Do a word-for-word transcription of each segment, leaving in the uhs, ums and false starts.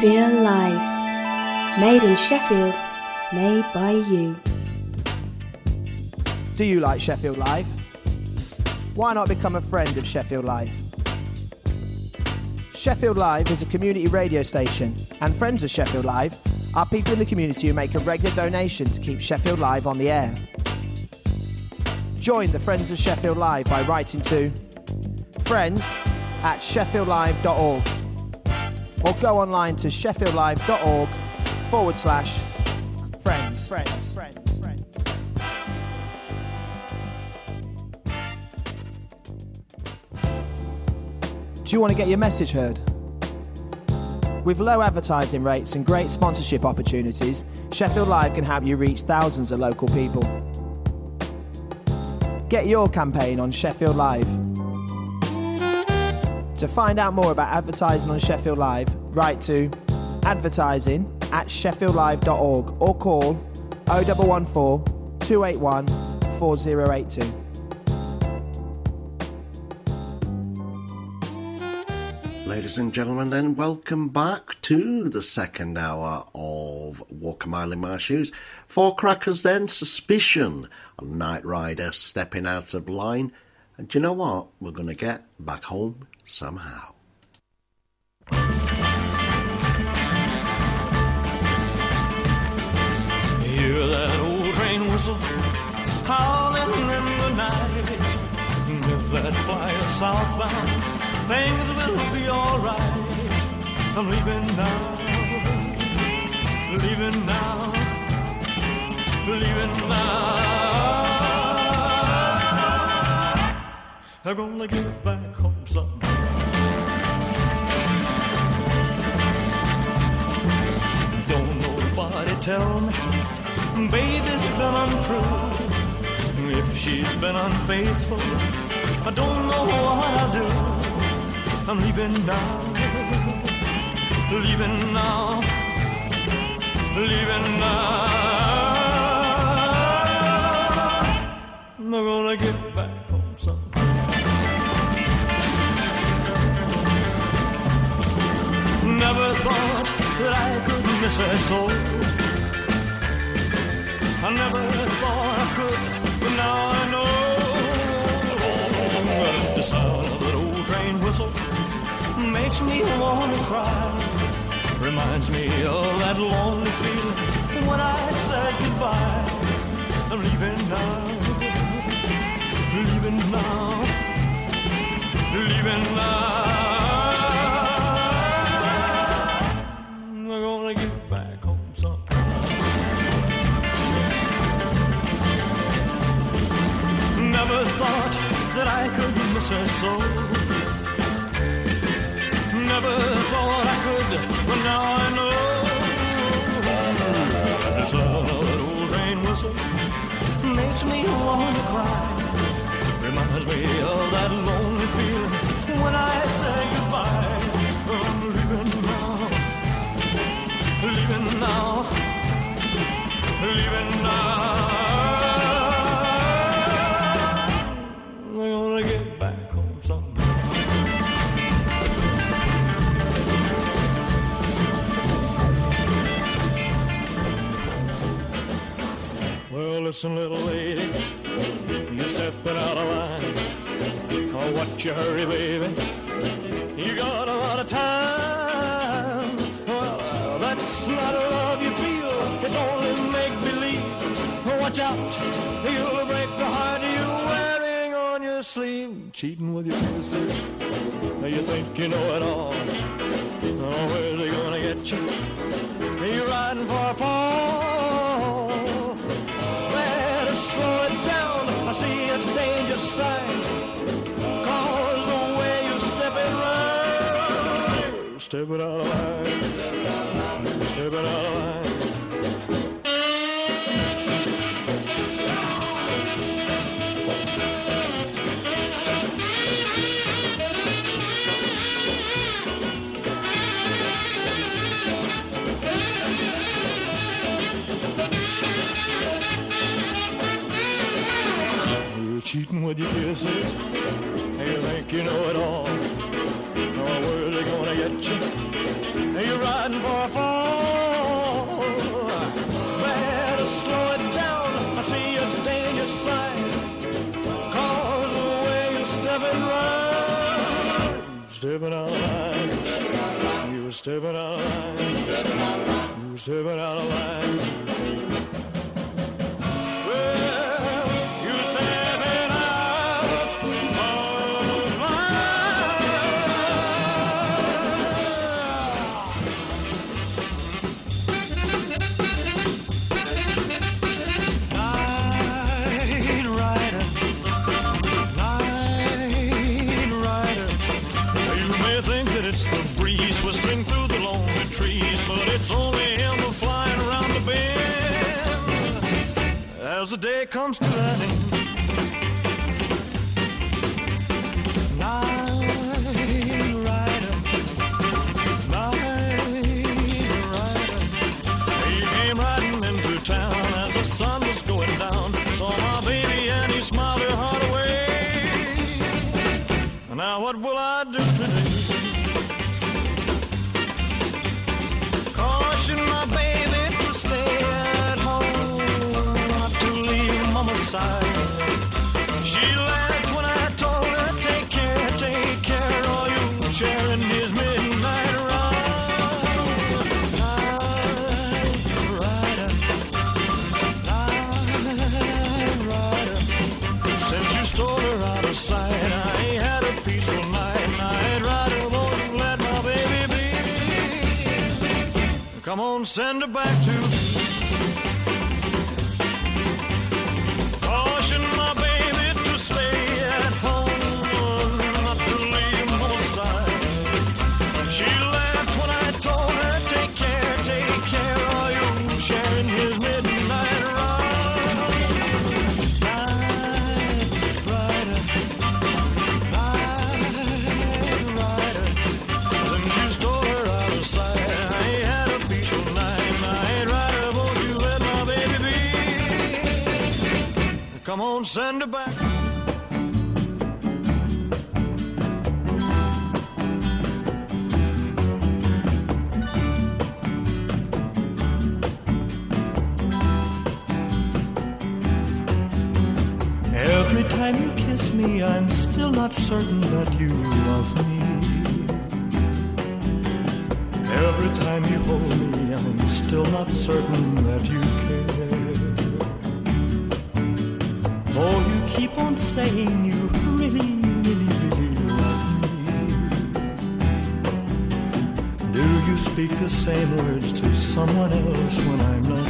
Sheffield Live. Made in Sheffield, made by you. Do you like Sheffield Live? Why not become a friend of Sheffield Live? Sheffield Live is a community radio station, and friends of Sheffield Live are people in the community who make a regular donation to keep Sheffield Live on the air. Join the Friends of Sheffield Live by writing to friends at sheffield live dot org or go online to sheffieldlive.org forward slash friends. Friends. Friends. Friends. Do you want to get your message heard? With low advertising rates and great sponsorship opportunities, Sheffield Live can help you reach thousands of local people. Get your campaign on Sheffield Live. To find out more about advertising on Sheffield Live, write to advertising at sheffield live dot org or call oh one one four, two eight one, four oh eight two. Ladies and gentlemen, then, welcome back to the second hour of Walk a Mile in My Shoes. For crackers, then, Suspicion on Night Rider, Stepping Out of Line. And do you know what? We're going to get back home somehow. Hear that old train whistle howling in the night. If that flyer's southbound, things will be alright. I'm leaving now, leaving now, leaving now. I'm gonna get back home somehow. Don't nobody tell me baby's been untrue. If she's been unfaithful, I don't know what I'll do. I'm leaving now, leaving now, leaving now. I'm gonna get back home somehow. Never thought that I could miss her so. I never thought I could, but now I know. The sound of that old train whistle makes me want to cry. Reminds me of that lonely feeling when I said goodbye. I'm leaving now, leaving now, leaving now. I'm gonna get back home somehow. Never thought that I could miss her so. Never thought I could, but now I know. The sound of that old train whistle makes me want to cry. Reminds me of that lonely feeling when I say goodbye. I'm leaving now, leaving now, leaving now. I'm gonna get back home somehow. Well, listen, little lady, you're stepping out of line. Oh, watch your hurry, baby. You got a lot of time. Well, that's not a love you feel. It's only make-believe. Watch out, you'll break the heart you're wearing on your sleeve. Cheating with your kisses. You think you know it all. Oh, where's he gonna get you? You're riding for a fall. Better slow it down. I see a danger sign. Cause the way you step it right. Step it out of line. Step it out of line. Cheating with your kisses, you think you know it all. Oh, where's they gonna get you? You're riding for line. You were stepping out of line. You were stepping out of line. Well, you were stepping out of Night rider, night rider. You may think that it's the breeze whistling through the lonely trees, but it's only him flying around the bend as the day comes to an end. Night rider, night rider. He came riding into town as the sun was going down. Saw my baby and he smiled her heart away. Now what will I do today? Caution my baby to stay at home, not to leave mama's side. She laughed when I told her, take care, take care, or you sharing his midnight ride. Night rider, night rider. Since you stole her out of sight, I ain't had a peaceful night. Night rider, won't you let my baby be? Come on, send her back to me. Caution my baby to stay at home, not to leave mama's side. She laughed when I told her, take care, take care, are you sharing his midnight ride? Night rider, night rider. Since you stole her out of sight, I ain't had a peaceful night. Night rider, won't you let my baby be? Come on, send her back. Every time you kiss me, I'm still not certain that you love me. Every time you hold me, I'm still not certain that you care. Oh, you keep on saying you really, really, really love me. Do you speak the same words to someone else when I'm not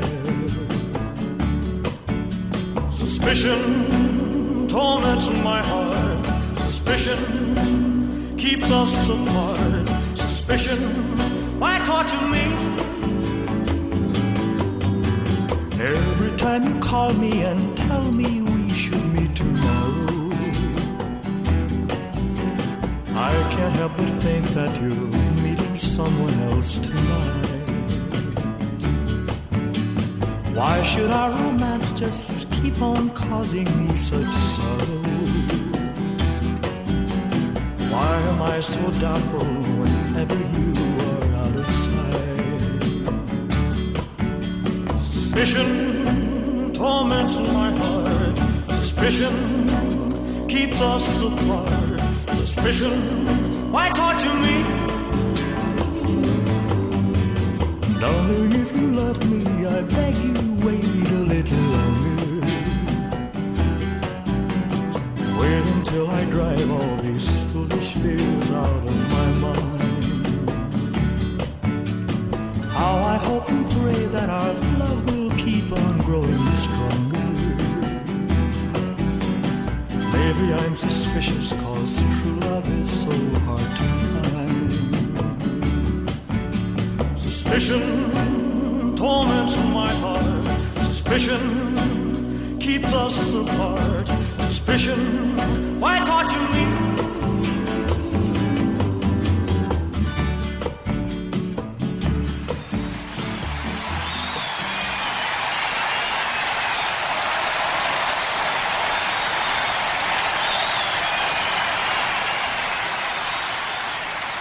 there? Suspicion torments my heart. Suspicion keeps us apart. Suspicion, why torture me? Every time you call me and tell me we should meet tomorrow, I can't help but think that you're meeting someone else tonight. Why should our romance just keep on causing me such sorrow? Why am I so doubtful whenever you are out of sight? Suspicion torments my heart. Suspicion keeps us apart. Suspicion, why torture me? Darling, if you love me, I beg you, wait a little longer. Wait until I drive all these foolish fears out of my mind. How I hope and pray that our love will keep on growing stronger. Maybe I'm suspicious, cause true love is so hard to find. Suspicion torments my heart. Suspicion keeps us apart. Suspicion, why torture me?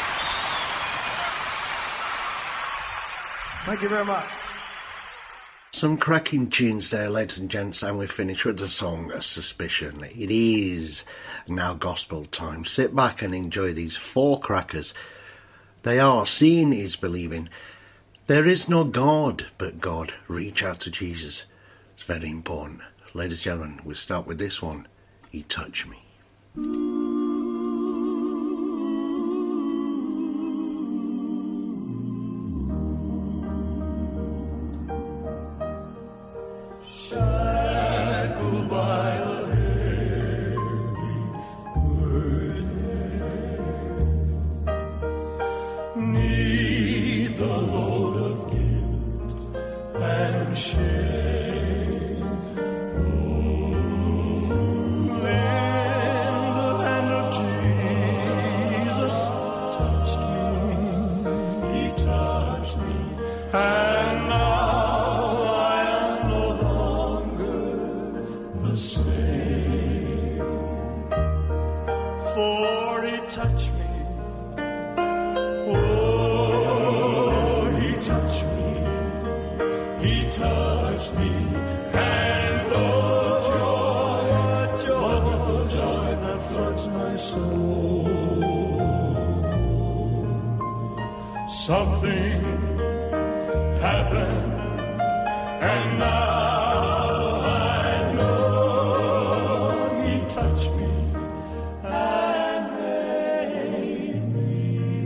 Thank you very much. Some cracking tunes there, ladies and gents, and we finish with the song Suspicion. It is now gospel time. Sit back and enjoy these four crackers. They are Seeing is Believing. There is no God but God. Reach out to Jesus. It's very important. Ladies and gentlemen, we'll start with this one. He Touched Me. Shackled by a heavy burden, 'neath the load of guilt and shame, then the hand of Jesus touched me. He touched me, and now I am no longer the same. For he touched me. Oh, he touched me. He touched me. And oh, joy, joy, wonderful joy that floods my soul. Something happened, and now I know he touched me and made me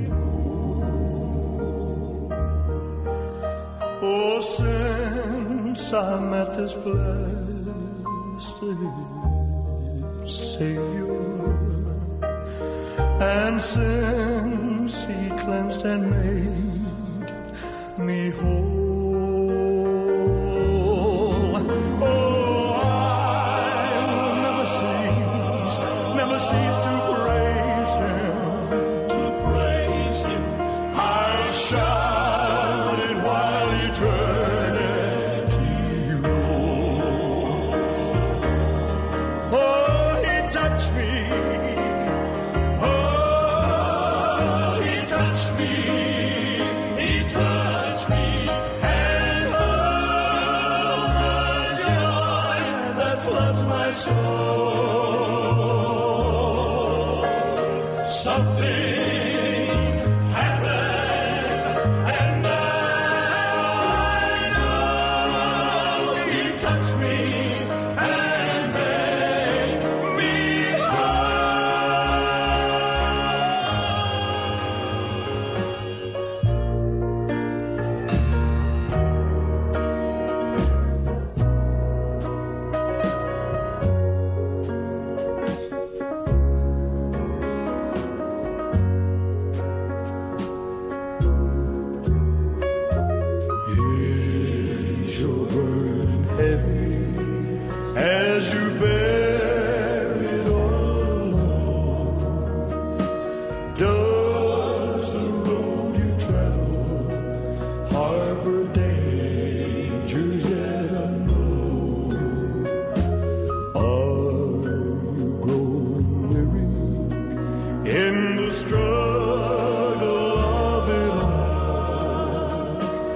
whole. Oh, since I met this blessed Savior, and since he cleansed and made me whole, oh, I will never cease, never cease to praise him, to praise him. I'll shout it while eternity rolls. Oh, he touched me. Oh, he touched me. He touched me. And oh, the joy that floods my soul. Something happened, and now I know he touched me and made me Is your burden heavy as you bear it all alone? Does the road you travel harbor dangers yet unknown? Are you growing weary in the struggle of it all?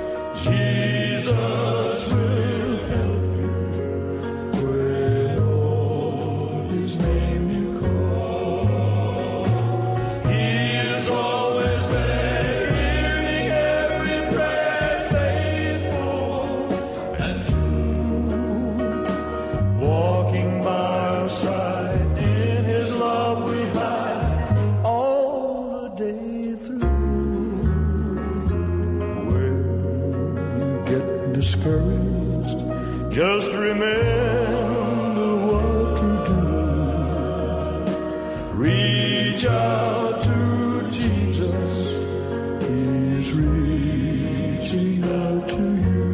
Jesus will help you when on his name you call. He is always there, hearing every prayer, faithful and true, walking by our side. In his love we hide all the day through. When you get discouraged, just remember what to do. Reach out to Jesus. He's reaching out to you.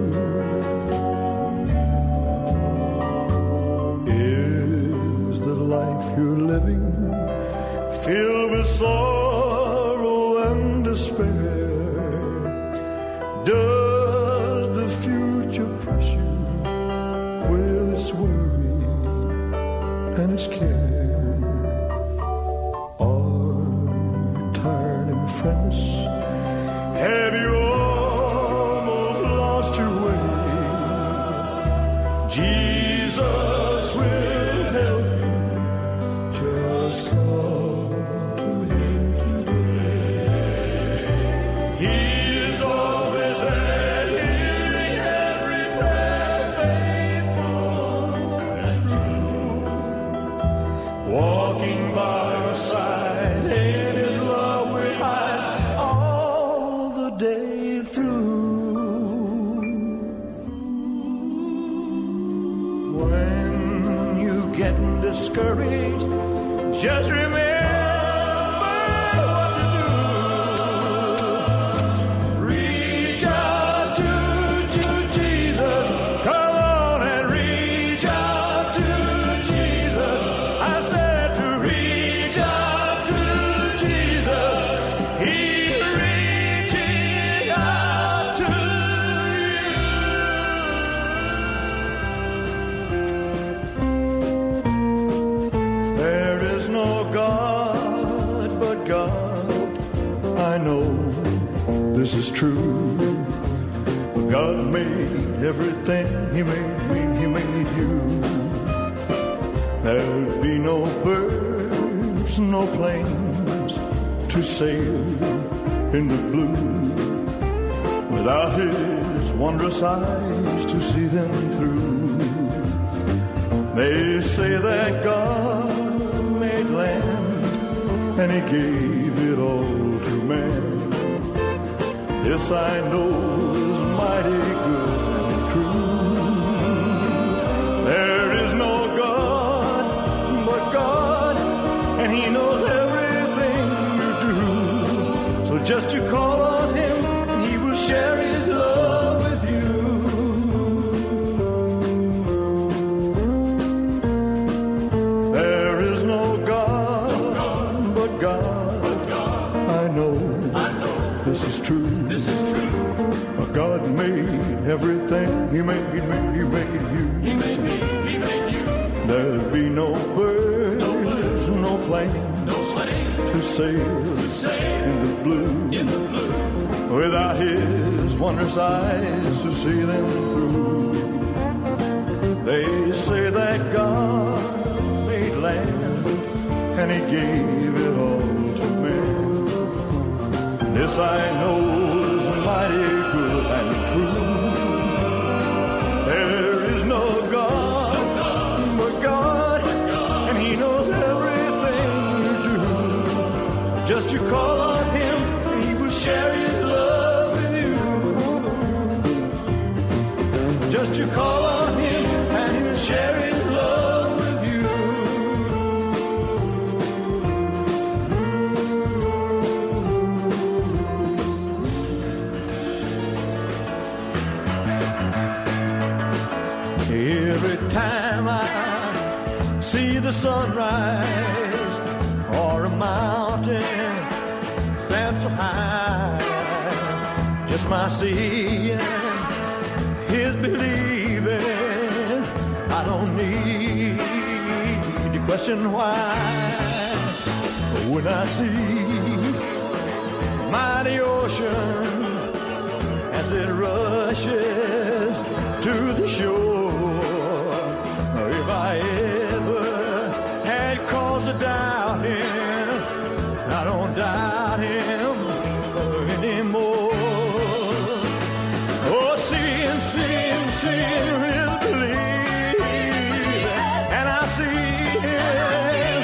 Is the life you're living filled with sorrow and despair? Does the future press you with its worry and its care? Are you tired and friendless? Have you almost lost your way? Jesus will help you. Just come to him today. He is always there, hearing every prayer, faithful and true. Walking by your side, in his love we hide all the day through. When you get discouraged, just remember what to do. Reach out to, to Jesus. Come on and reach out to Jesus. I said to reach out to Jesus. He's reaching out to you. There is no God but God. I know this is true. God made everything. He made me, he made you. There'd be no birds, no planes to sail in the blue without his wondrous eyes to see them through. They say that God made land and he gave it all to man. This I know is mighty good and true. There is no God but God, and he knows everything you do. So just you call on him and he will share his love with you. There is no God but God. I know this is true. This is true. But God made everything. He made, he made, he made you. He made me, he made you. There'll be no birds, No birds, no plane no plane to sail to sail in the blue in the blue. without his wondrous eyes to see them through. They say that God made land and he gave it all to man. This I know is mighty good and true. There is no God but God, and he knows everything you do. So just you call on him and he will share his love with you. Just you call on him and he'll share his love with you. Every time I see the sunrise or a mountain stand so high, just my seeing is believing. I don't need to question why. But when I see the mighty ocean as it rushes to the shore, if I ever had cause to doubt him, I don't doubt him anymore. Oh, seeing, seeing, seeing is believing, and I see him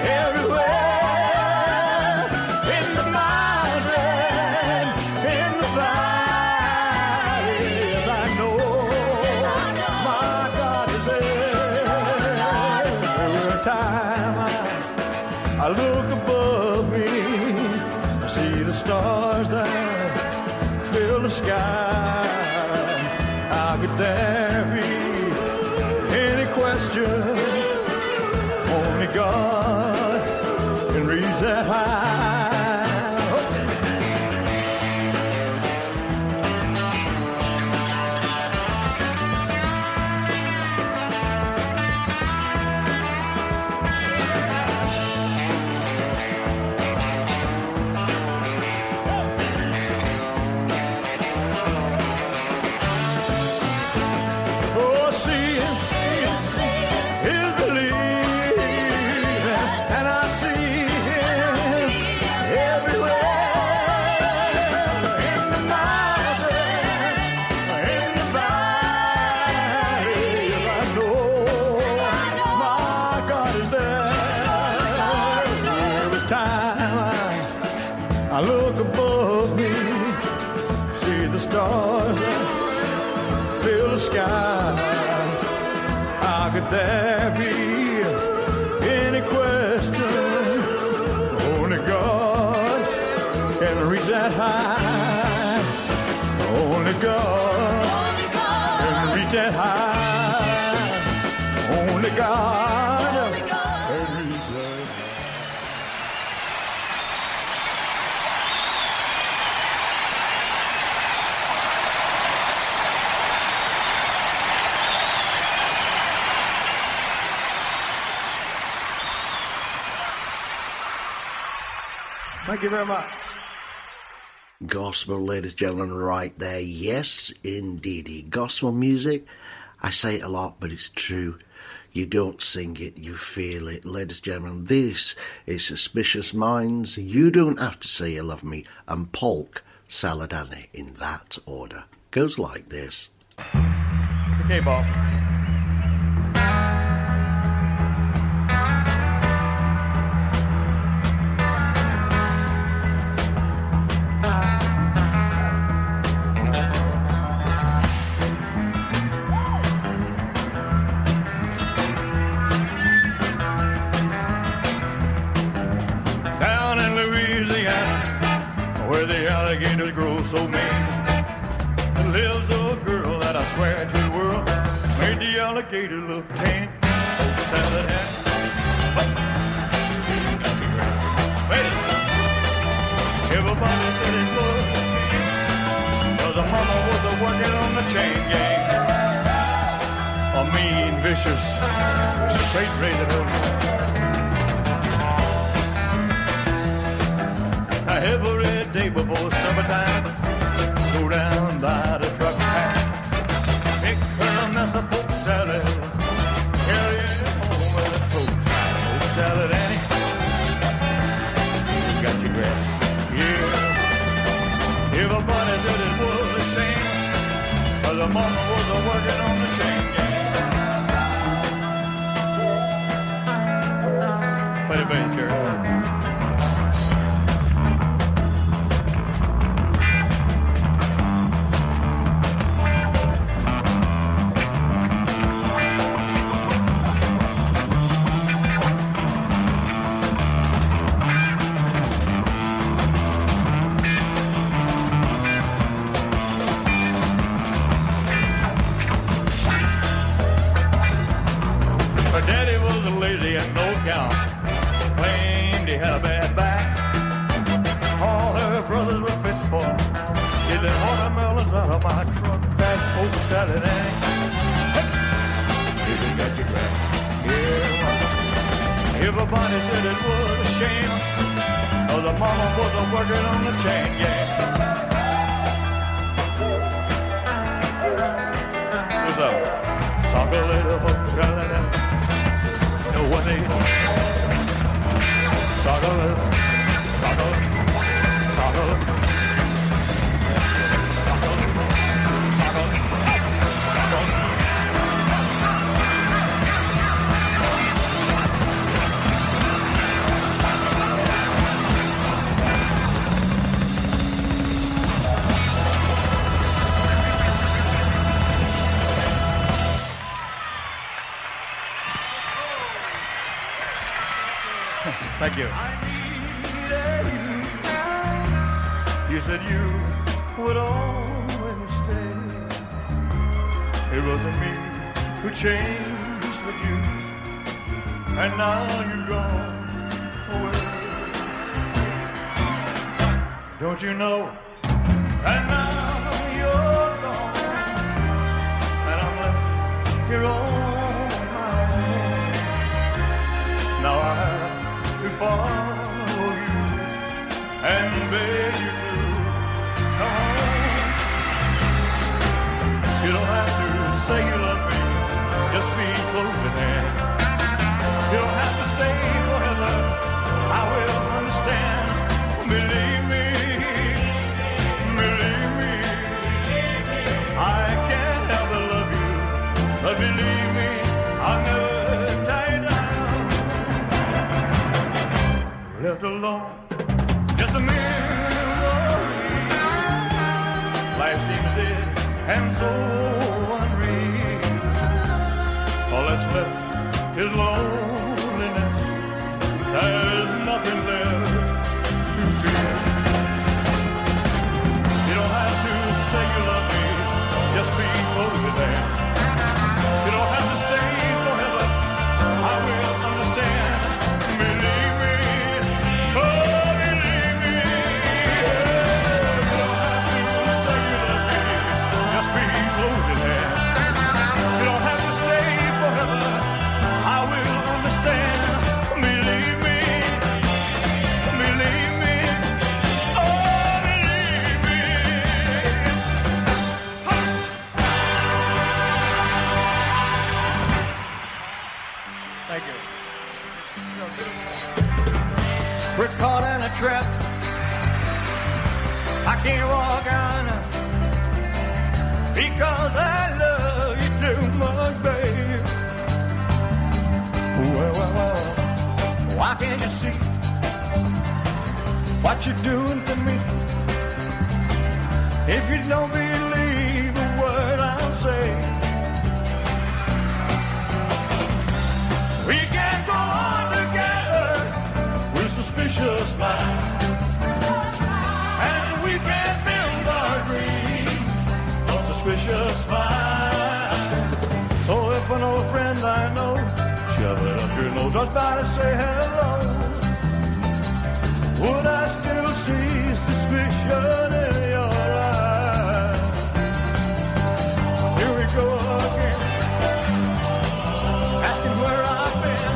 everywhere, in the mountain, in the valley. Yes, I know my God is there. Every time I, I look above me, I see the stars that fill the sky. How could there be any question? Only God can reach that high. stars fill the sky. How could there be any question? Only God can reach that high. Only God can reach that high. Only God can reach that. Thank you very much. Gospel, ladies and gentlemen, right there. Yes, indeedy. Gospel music, I say it a lot, but it's true. You don't sing it, you feel it. Ladies and gentlemen, this is Suspicious Minds. You Don't Have to Say You Love Me, and Polk Saladani in that order. Goes like this. Okay, Bob. Alligators grow so mean. There lives a girl that I swear to the world made the alligator look tame. Oh, salad hat. Wait. Everybody said it was cause the mama was a working on the chain gang. A mean, vicious, straight razor hook. Every day before summertime, go down by the truck path, pick her a mess of poke salad, carry it home with a poke salad. Poke salad, Annie, you got your grass. Yeah, everybody said it was a shame, cause the mama was a working on the chain gang. Put it back, Jerry. Claimed he had a bad back. All her brothers were fit for stealing watermelons out of my truck. That poke salad, Annie. You got your crack. Yeah. Everybody said it was a shame, cause the mama was a working on the chain gang. What's up? Sock a little poke salad, Annie. You know what they do? Soggle, soggle, soggle, soggle, soggle, soggle. Thank you. You said you would always stay. It wasn't me who changed but you, and now you're gone away. Don't you know? And now you're gone, and I'm left here on my own. Now I have to follow you and beg you to come home. You don't have to say you love me, just be close at hand. You don't have to stay forever, I will understand. Believe me, believe me, I can't help but love you, but believe me, I'll never tie you down. Left alone, just a memory. Life seems and so unreal. All that's left is loneliness. There's nothing left to feel. You don't have to say you love me, just be over there. You don't have to stay forever, I will understand. Believe me, oh believe me. You don't have to say you love me, just be over there. You don't have to stay forever, I will understand. Believe me, believe me, oh believe me. Thank you. We're caught in a trap. I can't walk on because I love you too much, babe. Well, well, well, why can't you see what you're doing to me? If you don't believe a word I'm saying, we can't go on together with suspicious minds, and we can't build our dreams on suspicious minds. So if an old friend I know shove it up your nose, just by to say hello, would I still see suspicion in your eyes? Here we go again, asking where I've been.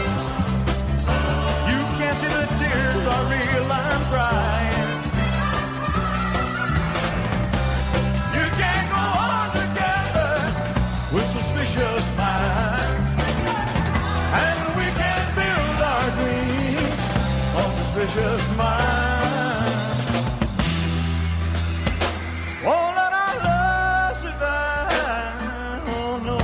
You can't see the tears are real, I'm crying. You can't go on together with suspicious minds, and we can't build our dreams on suspicious minds. Won't let our love survive, oh no.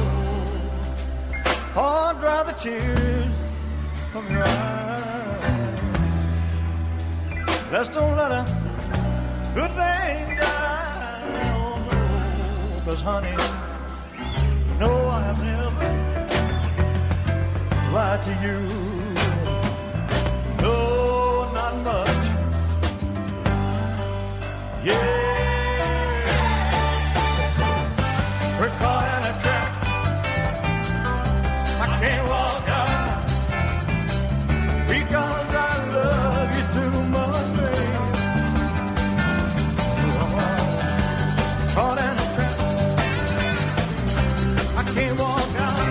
Oh, dry the tears from your eyes. Let's don't let a good thing die, oh no. 'Cause honey, no, I have never lied to you. No, not much. Yeah. We're caught in a trap. I can't walk out because I love you too much, babe. Caught in a trap. I can't walk out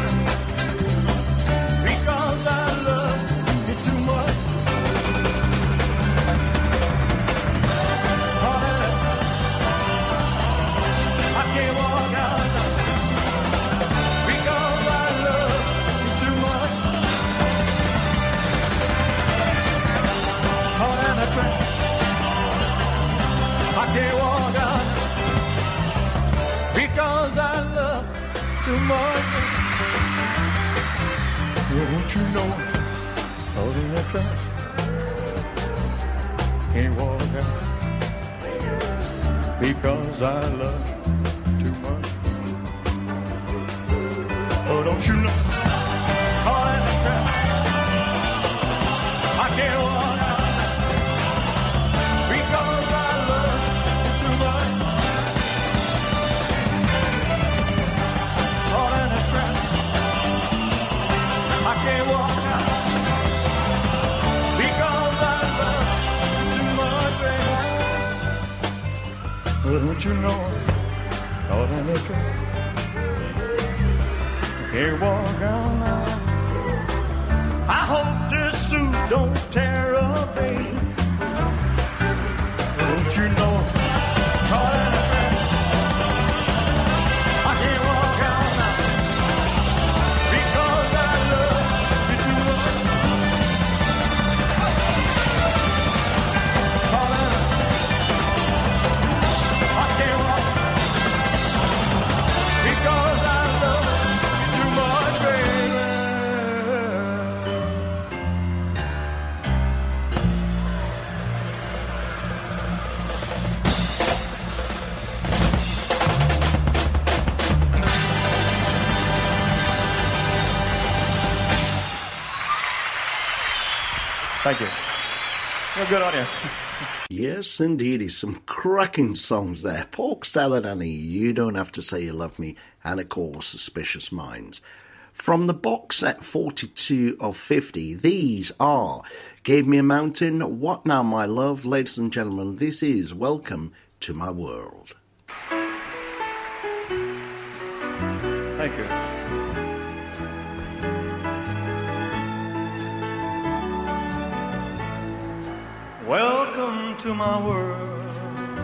because I love you too much. Caught in a trap. I can't walk out because I love you too much. Caught in a trap. I can't walk out because I love too much. Well, won't you know, caught in a trap. Can't walk out because I love too much. Oh, don't you know, caught in a trap. I can't walk out because I love too much. Caught in a trap. I can't walk out because I love too much, baby. Well, don't you know, caught in a trap. I can't walk out now. I hope this suit don't tear up, baby. Don't you know, caught in a trap. I can't walk out now because I love you too much. Caught in a trap. I can't walk because I love you too much, baby. Thank you. You're a good audience. Yes, indeed. Some cracking songs there. Pork Salad Annie, You Don't Have to Say You Love Me, and of course, Suspicious Minds. From the box set forty-two of fifty, these are Gave Me a Mountain, What Now My Love. Ladies and gentlemen, this is Welcome to My World. Thank you. Welcome to my world.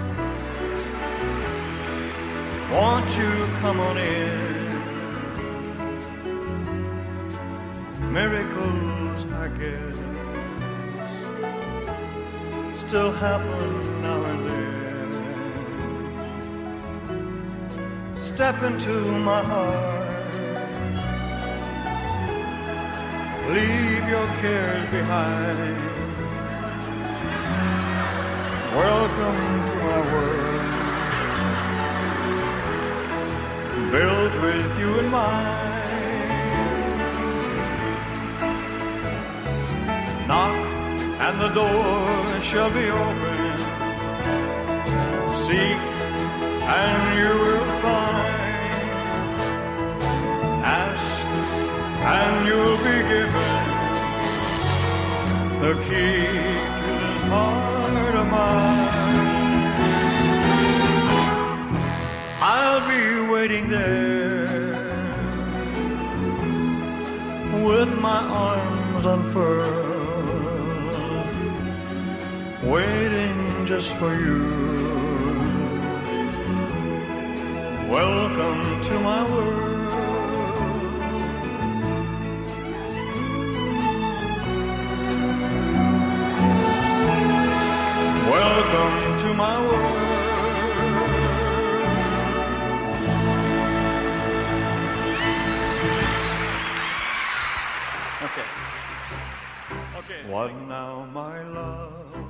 Won't you come on in? Miracles, I guess, still happen now and then. Step into my heart. Leave your cares behind. Welcome to my world, built with you in mind. Knock and the door shall be open. Seek and you will find. Ask and you'll be given the key to this heart of mine. I'll be waiting there with my arms unfurled, waiting just for you. Welcome to my world. Welcome to my world. Okay. Okay. What now, my love?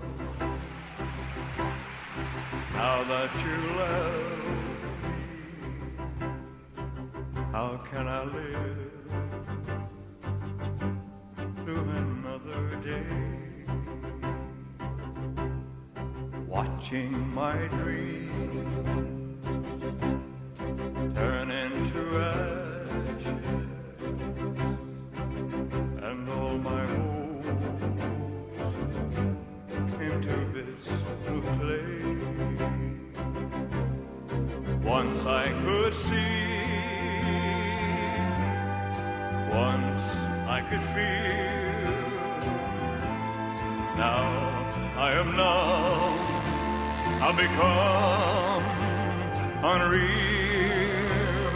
Now that you left me, how can I live through another day? Watching my dreams turn into ashes and all my hopes into bits of clay. Once I could see, once I could feel, now I am numb. I've become unreal.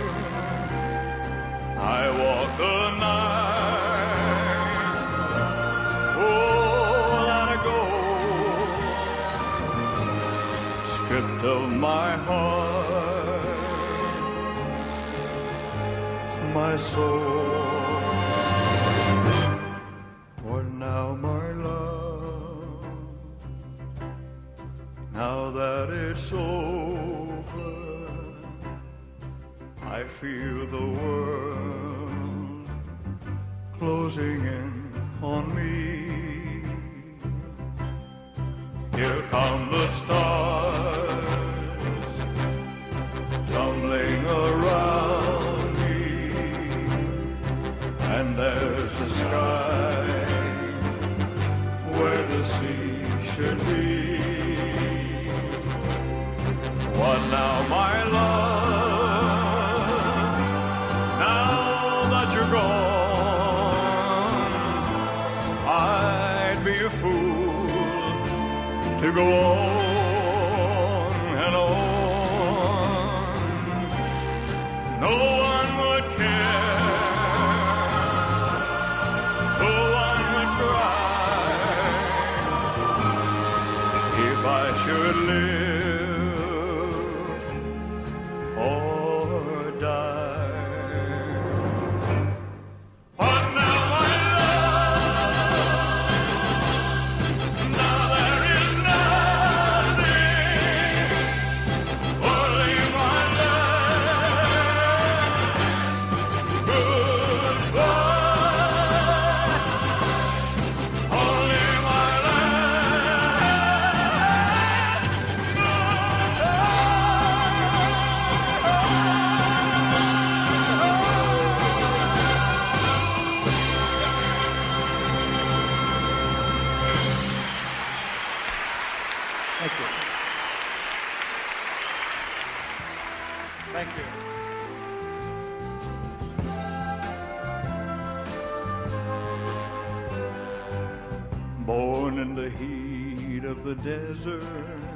I walk the night, oh, let it go, stripped of my heart, my soul. For now, my love, now that it's over, I feel the world closing in on me. Here come the stars tumbling around me, and there's the sky where the sea should be. What now, my love, now that you're gone, I'd be a fool to go on and on. No one would care, no one would cry if I should live or die. What now, my love? Now there is none. Thank you. Born in the heat of the desert,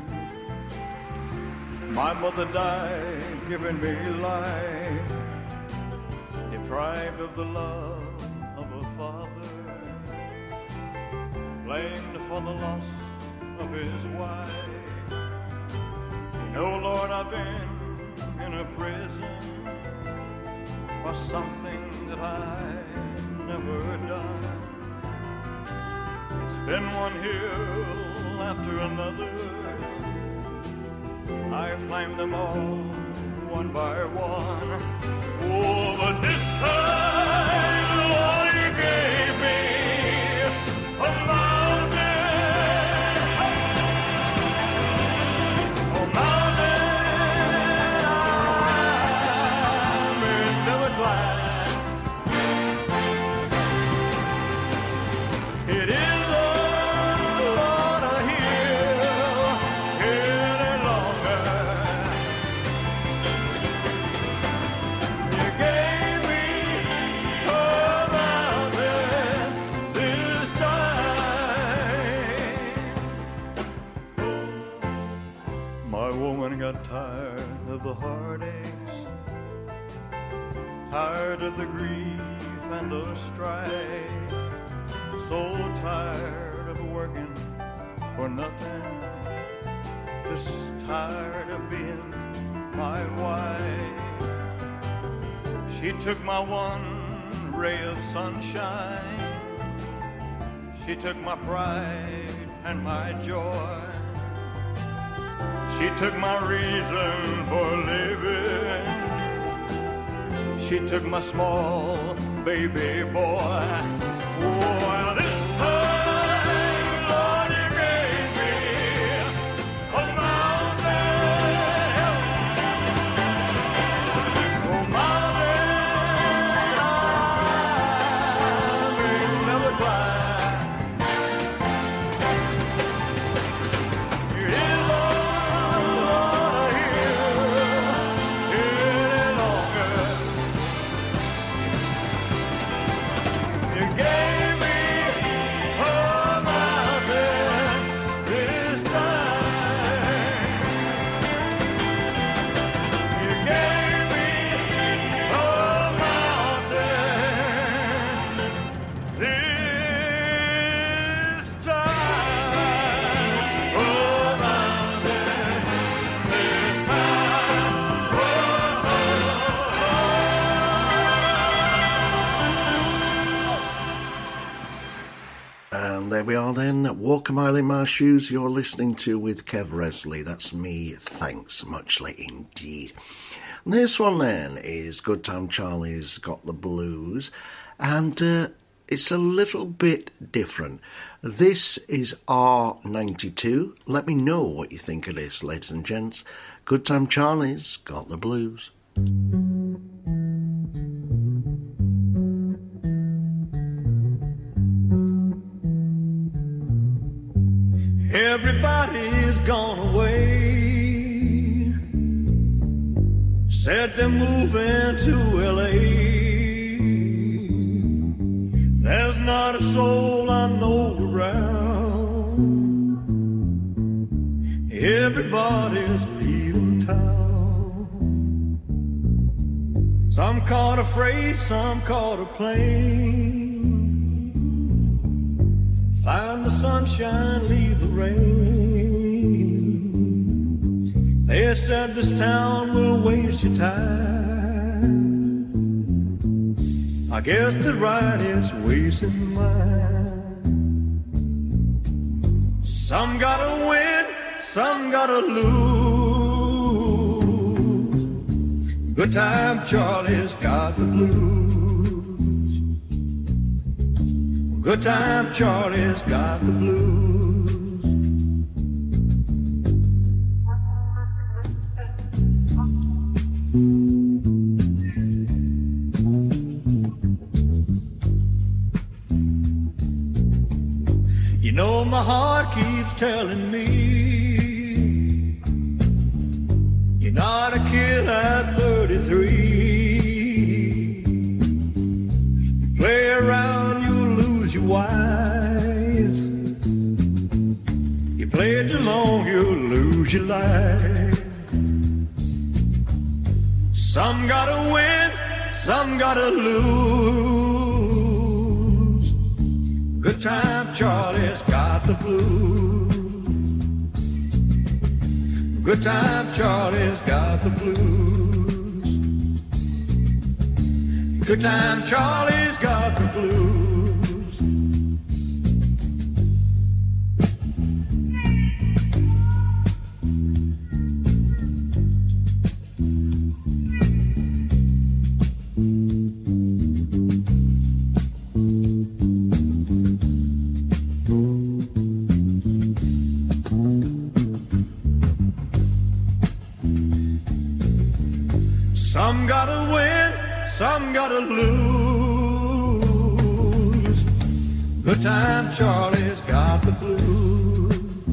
my mother died giving me life, deprived of the love of a father, blamed for the loss of his wife. You know, Lord, I've been in a prison for something that I never done. It's been one hill after another. I've climbed them all one by one. Oh, but this time, Lord, you gave me a mountain. A mountain I may never climb. It is got tired of the heartaches, tired of the grief and the strife, so tired of working for nothing, just tired of being my wife. She took my one ray of sunshine, she took my pride and my joy. She took my reason for living. She took my small baby boy. Oh, this time, Lord, you gave me a mountain. Oh, mountain I may never climb. You is there we are then. Walk a Mile in My Shoes you're listening to with Kev Resley. That's me. Thanks muchly indeed. And this one then is Good Time Charlie's Got the Blues. And uh, it's a little bit different. This is R ninety-two. Let me know what you think of this, ladies and gents. Good Time Charlie's Got the Blues. Everybody's gone away. Said they're moving to L A. There's not a soul I know around. Everybody's leaving town. Some caught a freight, some caught a plane. Find the sunshine, leave the rain. They said this town will waste your time. I guess they're right, it's wasting mine. Some gotta win, some gotta lose. Good Time Charlie's got the blues. Good Time Charlie's got the blues. You know my heart keeps telling me you're not a kid at thirty. lose your life. Some gotta win, some gotta lose. Good time Charlie's got the blues. Good time Charlie's got the blues. Good time Charlie's got the blues. Some gotta win, some gotta lose. Good time Charlie's got the blues.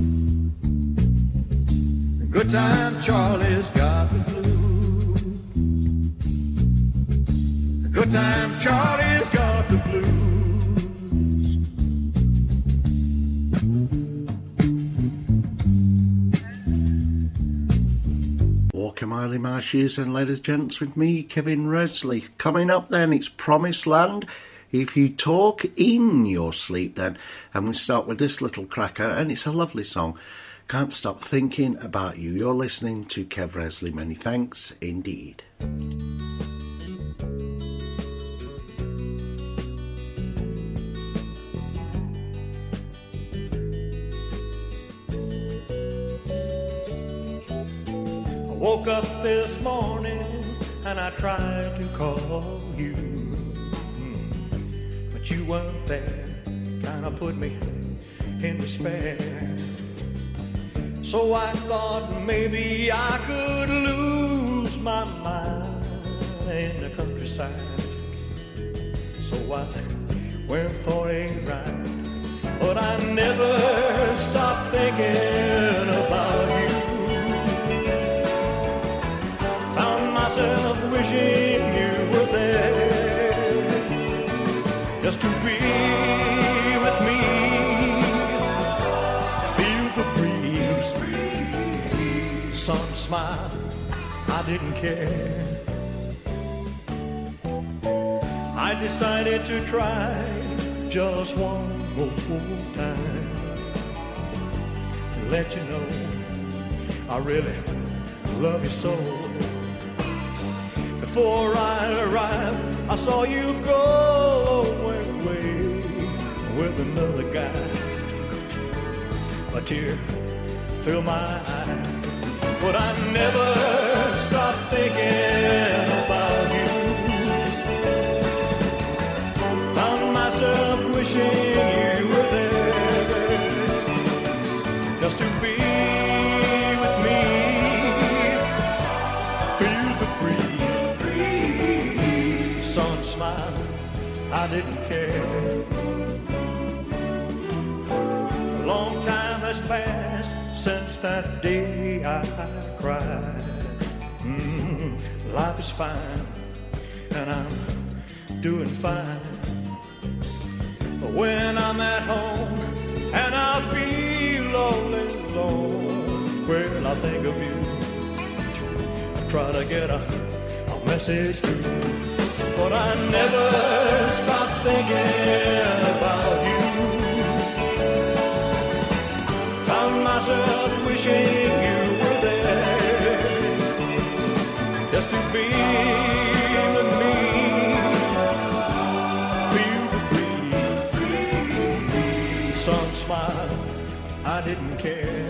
Good time Charlie's got the blues. Good time Charlie's got the blues. Walker Miley Marshes and ladies and gents with me, Kevin Resley. Coming up then, it's Promised Land. If you talk in your sleep then. And we start with this little cracker, and it's a lovely song. Can't Stop Thinking About You. You're listening to Kev Resley. Many thanks indeed. Woke up this morning and I tried to call you, mm, but you weren't there. Kinda put me in despair. So I thought maybe I could lose my mind in the countryside. So I went for a ride, but I never stopped thinking about you. Myself wishing you were there, just to be with me, feel the breeze, sun smile, I didn't care. I decided to try just one more time, let you know I really love you so. Before I arrived, I saw you go away with another guy. A tear filled my eye, but I never stopped thinking about you. Found myself wishing you were there, just to be with me, feel the breeze, sun smile, I didn't care. A long time has passed since that day I cried. Mm, life is fine and I'm doing fine. But when I'm at home and I feel all alone, well, I think of you. I try to get a, a message through, but I never stop thinking about you. Found myself wishing you were there, just to be with me, feel the breeze, sun smile, I didn't care.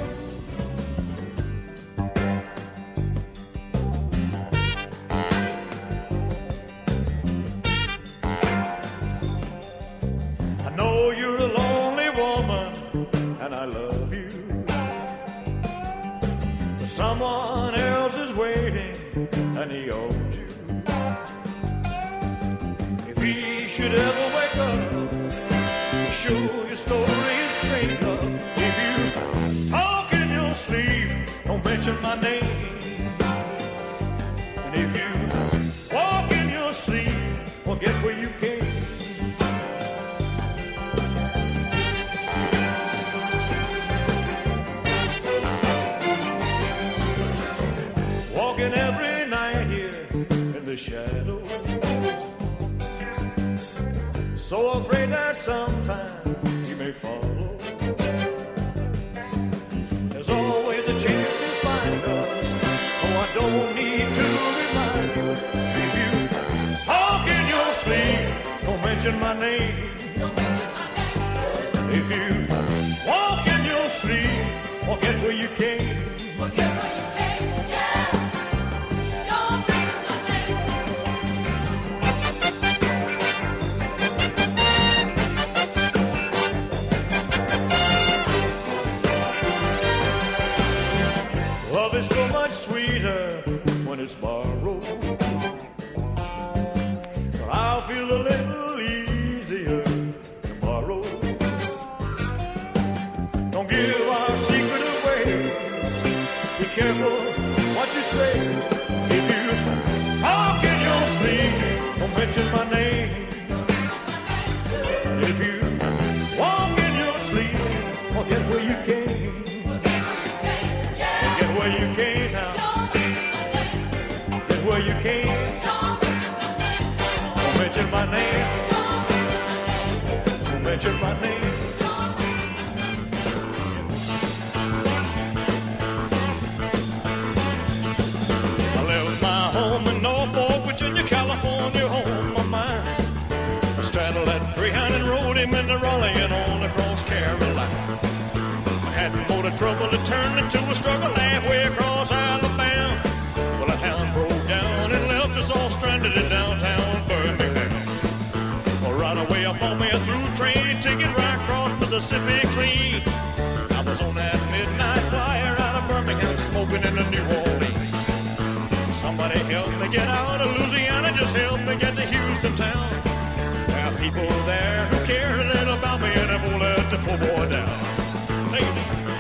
Someone else is waiting and he owes you. If he should ever wake up, be sure your story is straight up. If you talk in your sleep, don't mention my name. And if you walk in your sleep, forget where you came. so afraid that sometime he may follow. There's always a chance he'll find us, so I don't need to remind you. If you talk in your sleep, don't mention my name. If you walk in your sleep, forget where you came. Forget where you came, yeah. Don't mention my name. Love is so much sweeter when it's borrowed, but I'll feel a little easier tomorrow. Don't give our secret away. Be careful what you say. If you talk in your sleep, don't mention my name. If you walk in your sleep, forget where you came. Forget where you came now. Forget where you came. Don't mention my name. Don't mention my name. Virginia, California, home of mine. I straddled that Greyhound and rode him into Raleigh and on across Carolina. I had more to trouble to turn into a struggle halfway across Alabama. Well, that hound broke down and left us all stranded in downtown Birmingham. Well, right away up on me a through train ticket right across Mississippi clean. I was on that midnight flyer out of Birmingham smoking in the New Orleans. Somebody help me get out of Louisiana, just help me get to Houston town. There are people there who care a little about me and I won't let the poor boy down. Lady.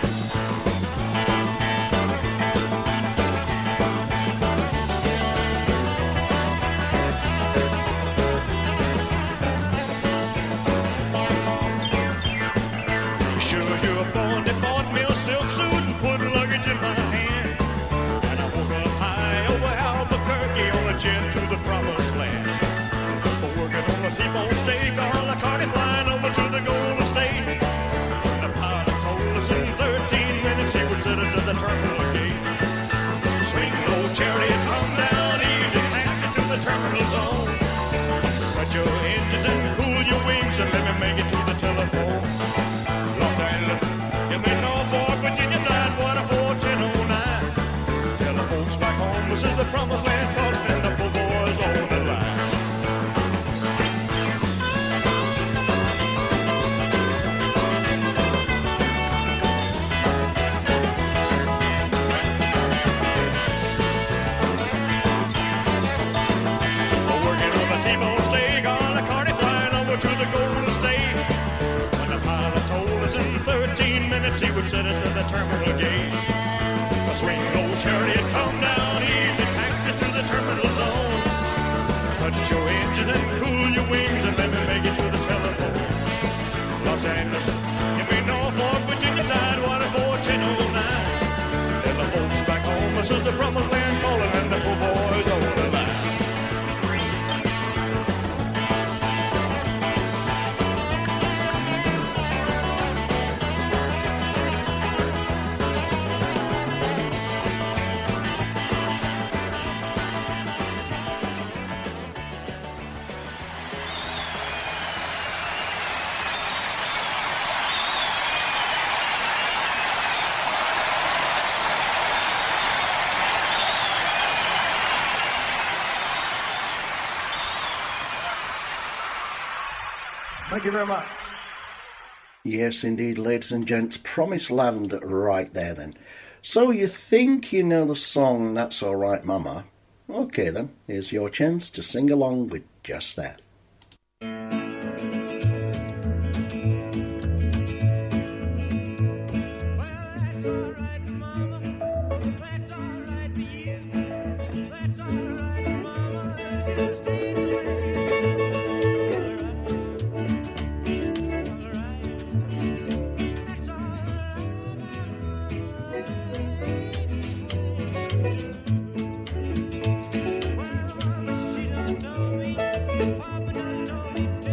Sure, you're born, they bought me a silk suit and put luggage in my hand. And I woke up high over Albuquerque on a jet to the promised land. But working on a T-bone steak, on a cardi flying over to the Golden State. And the pilot told us in thirteen minutes he would set us at the terminal gate. Swing low chariot, come down easy, taxi to the terminal zone. Cut your engines and cool your wings and let me make it to the telephone. Los Angeles, give me Norfolk, Virginia, Tidewater, four ten oh nine. Tell the folks back home this is the promised land, cause then the poor boys on the line. We're working on a T-bone steak, on a cardi flying over to the Golden State. When the pilot told us in thirteen minutes he would set us at the terminal gate. A swing low chariot, come down easy, taxi to the terminal zone. Cut your engine and cool your wings and let me make it to the telephone. Los Angeles, give me Norfolk, Virginia, Tidewater, four ten oh nine. Tell the folks back home this is the promised land calling and the poor boys on the line. Thank you very much. Yes, indeed, ladies and gents. Promised Land right there then. So you think you know the song That's All Right Mama? Okay then, here's your chance to sing along with just that. Papa done told me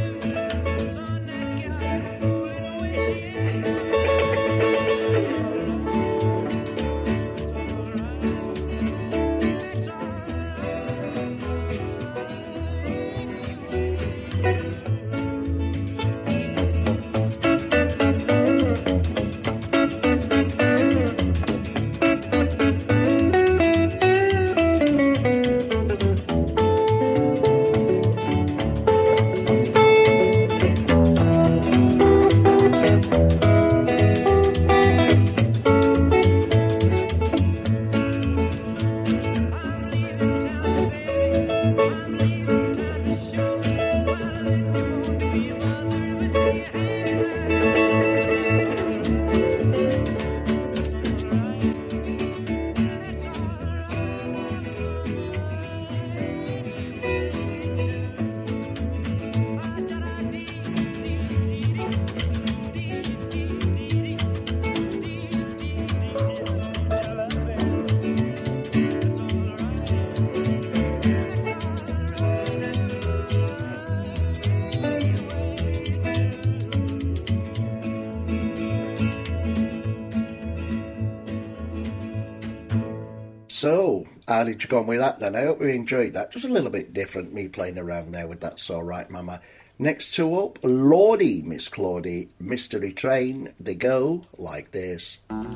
So, how did you go on with that then? I hope you enjoyed that. Just a little bit different, me playing around there with That's All Right, Mama. Next two up, Lordy, Miss Claudie, Mystery Train. They go like this.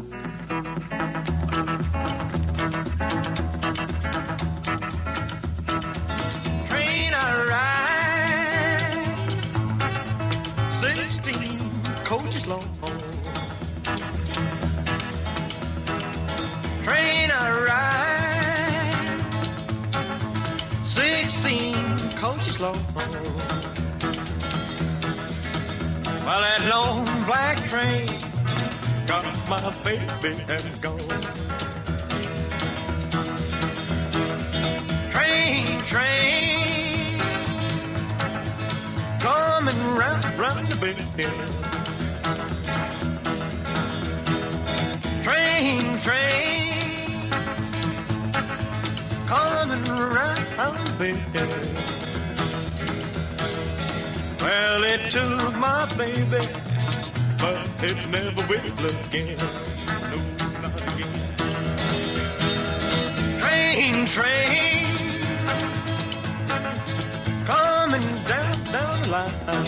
Train I ride, sixteen coaches long. Train I ride, sixteen coaches long. Well, that long black train got my baby and gone. Train, train, coming round, round the bend. Train, train, coming round the bend. Well, it took my baby, but it never will again. No, not again. Train, train, coming down, down the line.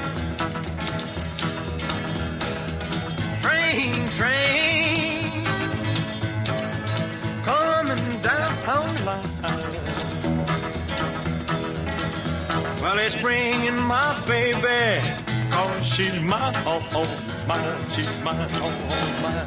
Train, train, coming down the line. Well, it's bringing my baby, cause she's mine, oh, oh, mine, she's mine, oh, oh, mine.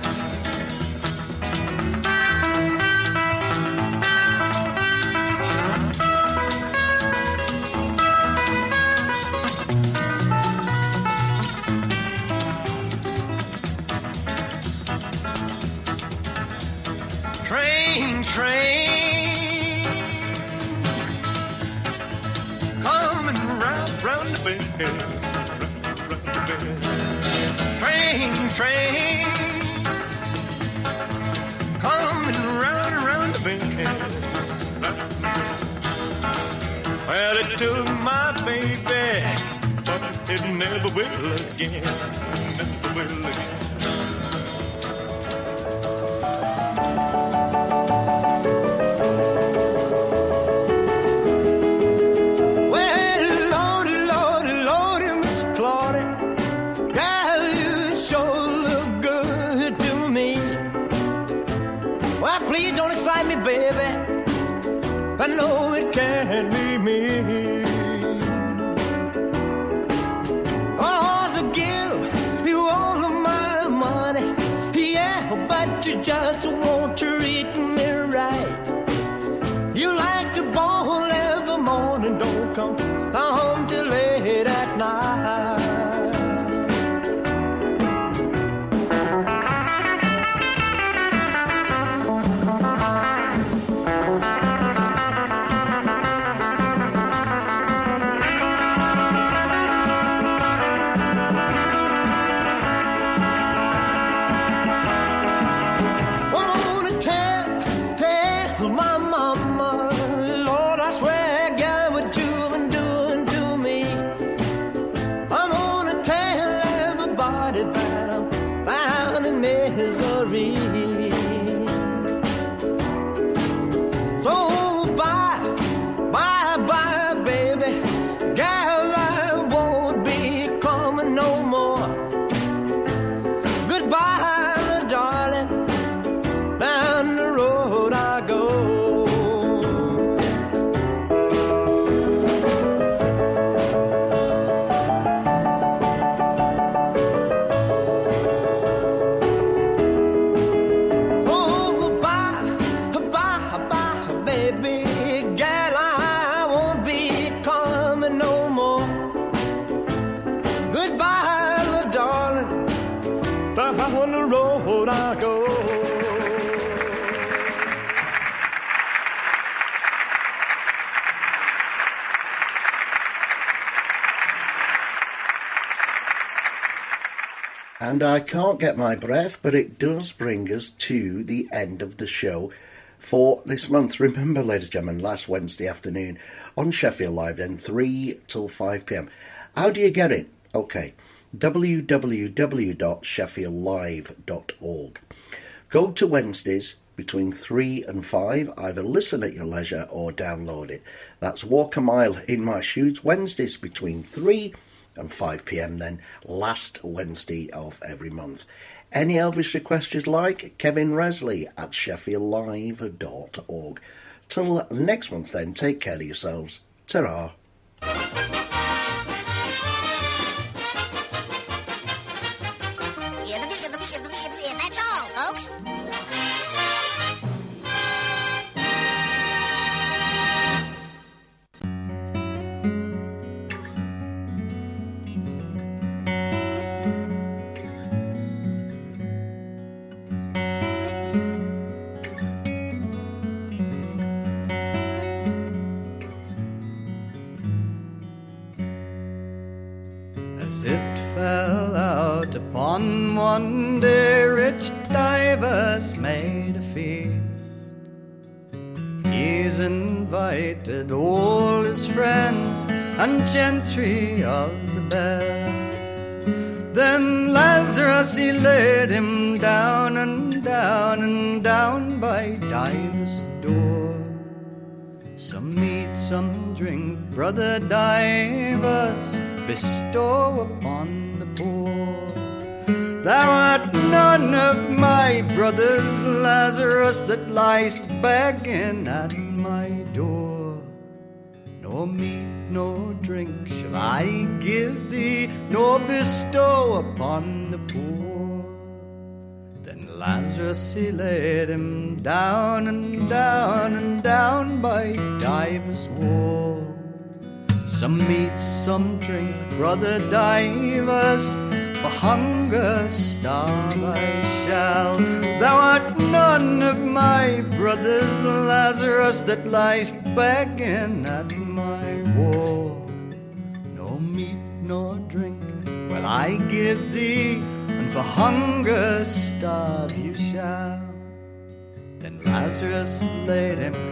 Train, train, round the bend, round, round the bend. Train, train, coming round, round the bend. Well, it took my baby, but it never will again, never will again. Baby, I know it can't be me. I ought to give you all of my money, yeah, but you just won't treat me right. You like to ball every morning, don't come home till late at night. And I can't get my breath, but it does bring us to the end of the show for this month. Remember, ladies and gentlemen, last Wednesday afternoon on Sheffield Live, then three till five p m. How do you get it? Okay, w w w dot sheffield live dot org. Go to Wednesdays, between three and five. Either listen at your leisure or download it. That's Walk a Mile in My Shoes, Wednesdays between three and five p.m. then, last Wednesday of every month. Any Elvis requests you'd like, Kevin Resley at sheffield live dot org. Till next month then, take care of yourselves. Ta-ra. That's all, folks. As it fell out upon one day, rich Divers made a feast. He's invited all his friends and gentry of the best. Then Lazarus he laid him down and down and down by Divers' door. Some meat, some drink, brother Divers, bestow upon the poor. Thou art none of my brothers, Lazarus, that lies begging at my door. No meat, no drink shall I give thee, nor bestow upon the poor. Then Lazarus he laid him down and down and down by Divers' wall. Some meat, some drink, brother Divers, for hunger starve I shall. Thou art none of my brothers, Lazarus, that lies begging at my wall. No meat nor drink will I give thee, and for hunger starve you shall. Then Lazarus laid him